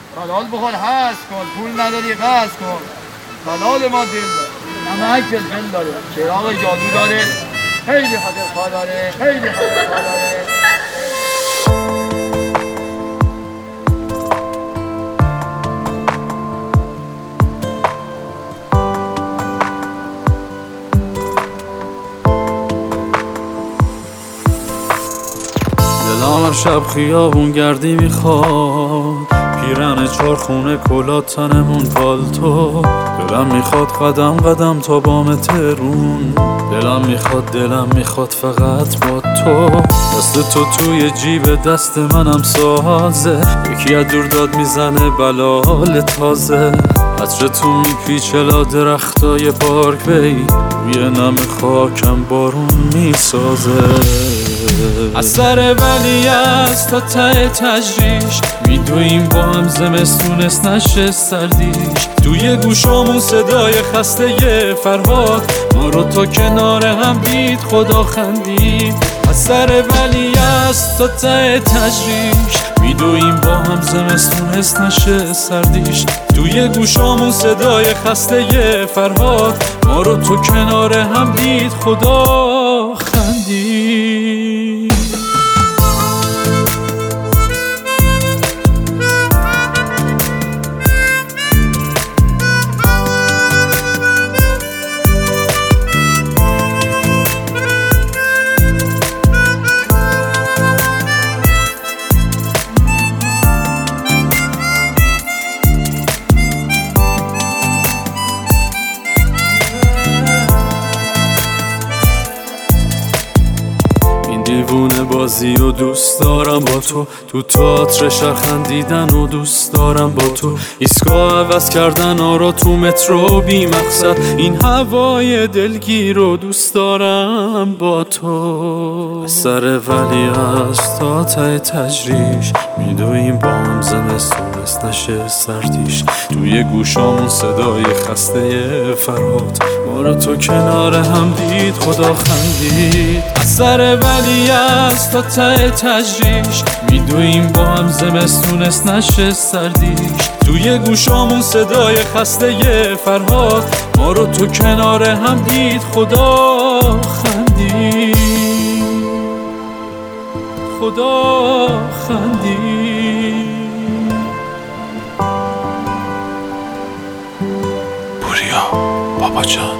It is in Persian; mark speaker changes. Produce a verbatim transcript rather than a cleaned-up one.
Speaker 1: حلال بخور هست کن، پول نداری قصد کن. حلال ما دل داره، نمک فلفل داره، چراغ جادو داره، خیلی خاطرخواه داره، خیلی خاطرخواه داره.
Speaker 2: دلم هر شب خیابون گردی میخواد، پیرن چارخونه کلاه تنمون پالتو. دلم میخواد قدم قدم تا بام ترون، دلم میخواد دلم میخواد فقط با تو. دست تو توی جیب دست منم سازه، یکی از دور داد میزنه بلال تازه. عطر تو میپیچه لا درختای پارک وی، روی نم خاکم بارون میسازه. از سر ولیعصر تا ته تجریش، میدویم با هم زمستونست نشه سردیش. توی گوشامون صدای خسته فرهاد، ما رو تا کنار هم دید خدا خندید. از سر ولیعصر تا ته تجریش، میدویم با هم زمستونست نشه سردیش. توی گوشامون صدای خسته فرهاد، ما رو تو کنار هم دید خدا خندید. دیوونه بازی و دوست دارم با تو، تو تئاتر شهر خندیدن و دوست دارم با تو. ایستگاه عوض کردن آرا تو مترو بی مقصد، این هوای دلگیر رو دوست دارم با تو. سر ولیعصر تا ته تجریش، میدویم با هم زمستونست نشه سردیش. توی گوشامون صدای خسته فرهاد، ما رو تو کنار هم دید خدا خندید. از سر ولیعصر تا ته تجریش، میدویم با هم زمستونست نشه سردیش. توی گوشامون صدای خسته فرهاد، ما رو تو کنار هم دید خدا خندید. خدا خندید.
Speaker 3: پوریا بابا جان.